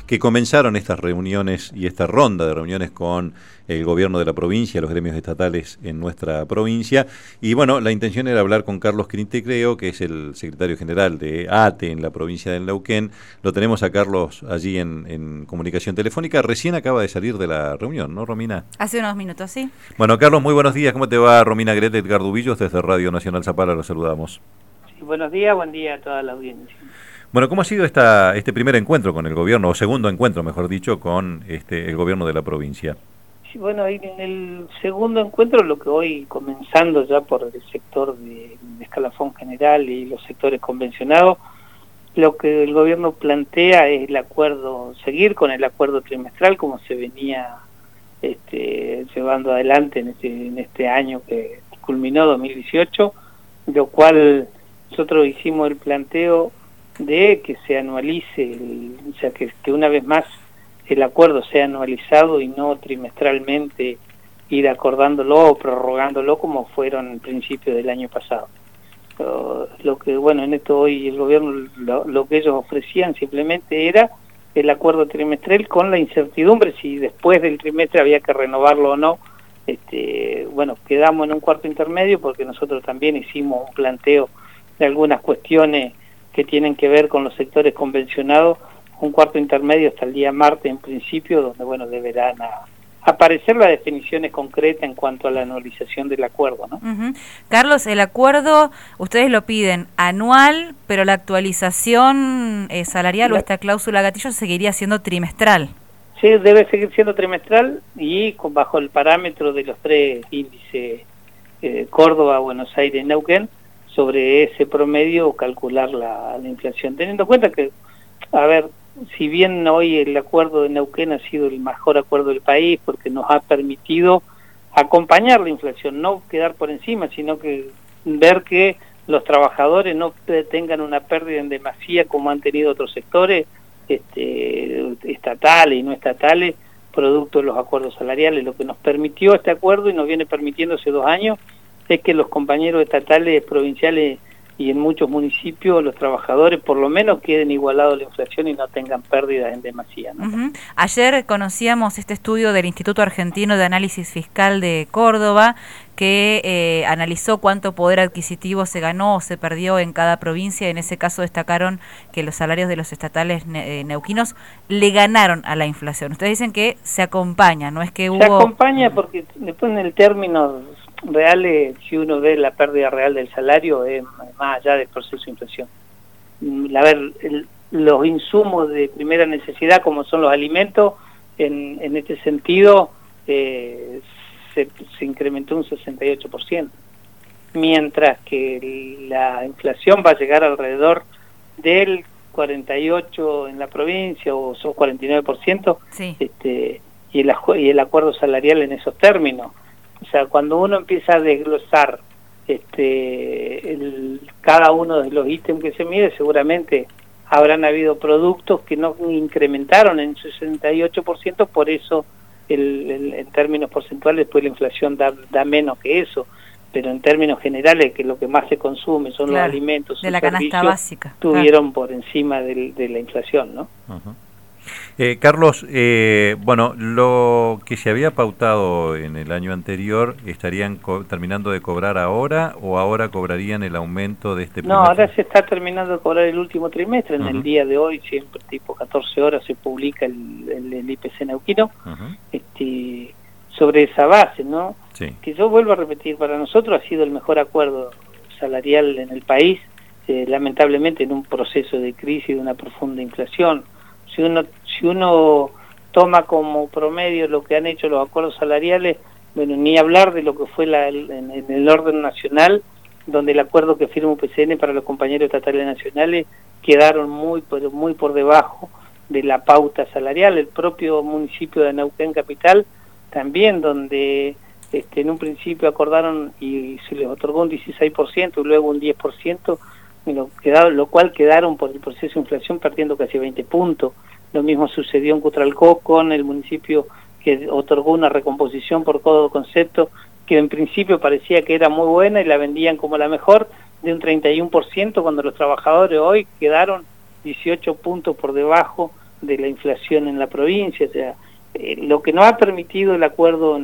que comenzaron estas reuniones y esta ronda de reuniones con el gobierno de la provincia, los gremios estatales en nuestra provincia. Y bueno, la intención era hablar con Carlos Quintecreo, que es el secretario general de ATE en la provincia del Neuquén. Lo tenemos a Carlos allí en comunicación telefónica. Recién acaba de salir de la reunión, ¿no, Romina? Hace unos minutos, sí. Bueno, Carlos, muy buenos días. ¿Cómo te va? Romina Grete, Edgar Dubillos, desde Radio Nacional Zapala, los saludamos. Sí, buenos días, buen día a toda la audiencia. Bueno, ¿cómo ha sido este primer encuentro con el gobierno, o segundo encuentro, mejor dicho, con el gobierno de la provincia? Sí, bueno, en el segundo encuentro, lo que hoy comenzando ya por el sector de escalafón general y los sectores convencionados, lo que el gobierno plantea es el acuerdo, seguir con el acuerdo trimestral como se venía llevando adelante en este año que culminó 2018, lo cual nosotros hicimos el planteo de que se anualice, o sea, que una vez más el acuerdo sea anualizado y no trimestralmente ir acordándolo o prorrogándolo como fueron al principio del año pasado. Lo que, bueno, en esto hoy el gobierno, lo que ellos ofrecían simplemente era el acuerdo trimestral con la incertidumbre si después del trimestre había que renovarlo o no. Bueno, quedamos en un cuarto intermedio porque nosotros también hicimos un planteo de algunas cuestiones que tienen que ver con los sectores convencionados, un cuarto intermedio hasta el día martes en principio, donde bueno deberán aparecer las definiciones concretas en cuanto a la anualización del acuerdo, ¿no? Carlos, el acuerdo, ustedes lo piden anual, pero la actualización salarial o esta cláusula gatillo seguiría siendo trimestral. Sí, debe seguir siendo trimestral y bajo el parámetro de los tres índices Córdoba, Buenos Aires, Neuquén, sobre ese promedio calcular la inflación, teniendo en cuenta que, a ver, si bien hoy el acuerdo de Neuquén ha sido el mejor acuerdo del país porque nos ha permitido acompañar la inflación, no quedar por encima, sino que ver que los trabajadores no tengan una pérdida en demasía como han tenido otros sectores estatales y no estatales, producto de los acuerdos salariales. Lo que nos permitió este acuerdo y nos viene permitiendo hace 2 años es que los compañeros estatales, provinciales y en muchos municipios los trabajadores por lo menos queden igualados a la inflación y no tengan pérdidas en demasía, ¿no? Ayer conocíamos este estudio del Instituto Argentino de Análisis Fiscal de Córdoba que analizó cuánto poder adquisitivo se ganó o se perdió en cada provincia. En ese caso destacaron que los salarios de los estatales neuquinos le ganaron a la inflación. Ustedes dicen que se acompaña, no es que hubo... Se acompaña porque después en el término reales, si uno ve la pérdida real del salario, es más allá del proceso de inflación. Los insumos de primera necesidad, como son los alimentos, en este sentido se incrementó un 68%, mientras que la inflación va a llegar alrededor del 48% en la provincia, o son 49%, sí. Y el acuerdo salarial en esos términos. O sea, cuando uno empieza a desglosar cada uno de los ítems que se mide, seguramente habrán habido productos que no incrementaron en 68%, por eso en términos porcentuales pues la inflación da menos que eso, pero en términos generales, que lo que más se consume son los alimentos, de la canasta básica, estuvieron por encima de la inflación, ¿no? Carlos, bueno, lo que se había pautado en el año anterior, ¿estarían terminando de cobrar ahora o ahora cobrarían el aumento de este primer? No, ahora se está terminando de cobrar el último trimestre. En el día de hoy, siempre tipo 14 horas, se publica el IPC neuquino, sobre esa base, ¿no? Sí. Que yo vuelvo a repetir, para nosotros ha sido el mejor acuerdo salarial en el país, lamentablemente en un proceso de crisis y de una profunda inflación. Si uno toma como promedio lo que han hecho los acuerdos salariales, bueno, ni hablar de lo que fue en el orden nacional, donde el acuerdo que firma UPCN para los compañeros estatales nacionales quedaron muy por debajo de la pauta salarial. El propio municipio de Neuquén Capital también, donde en un principio acordaron y se les otorgó un 16% y luego un 10%, lo cual quedaron por el proceso de inflación perdiendo casi 20 puntos. Lo mismo sucedió en Cutralcó con el municipio que otorgó una recomposición por codo concepto que en principio parecía que era muy buena y la vendían como la mejor, de un 31%, cuando los trabajadores hoy quedaron 18 puntos por debajo de la inflación en la provincia. O sea, lo que nos ha permitido el acuerdo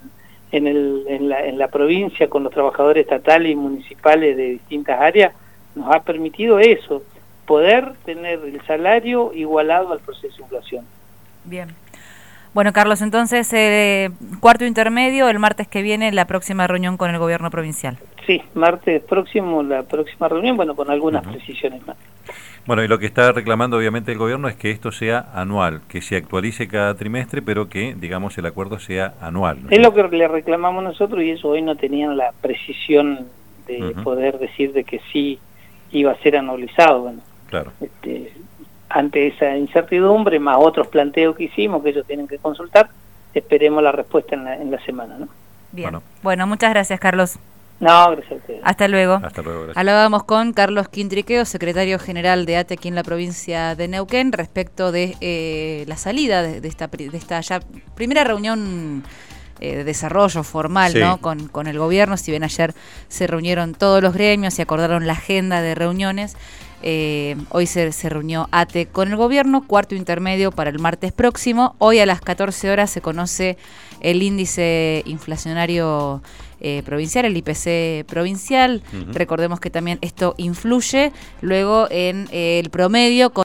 en la provincia con los trabajadores estatales y municipales de distintas áreas, nos ha permitido eso, poder tener el salario igualado al proceso de inflación. Bien. Bueno, Carlos, entonces, cuarto intermedio, el martes que viene, la próxima reunión con el gobierno provincial. Sí, martes próximo, la próxima reunión, bueno, con algunas precisiones más. Bueno, y lo que está reclamando obviamente el gobierno es que esto sea anual, que se actualice cada trimestre, pero que, digamos, el acuerdo sea anual, ¿no? Es lo que le reclamamos nosotros, y eso hoy no tenían la precisión de poder decir de que sí iba a ser anualizado. Bueno, claro. Ante esa incertidumbre, más otros planteos que hicimos, que ellos tienen que consultar, esperemos la respuesta en la semana, ¿no? Bien. Bueno, muchas gracias, Carlos. No, gracias a ustedes. Hasta luego. Hasta luego, gracias. Hablábamos con Carlos Quintriqueo, secretario general de ATE aquí en la provincia de Neuquén, respecto de la salida de esta ya primera reunión de desarrollo formal, sí, ¿no? con el gobierno. Si bien ayer se reunieron todos los gremios y acordaron la agenda de reuniones, hoy se reunió ATE con el gobierno, cuarto intermedio para el martes próximo. Hoy a las 14 horas se conoce el índice inflacionario provincial, el IPC provincial. Recordemos que también esto influye luego en el promedio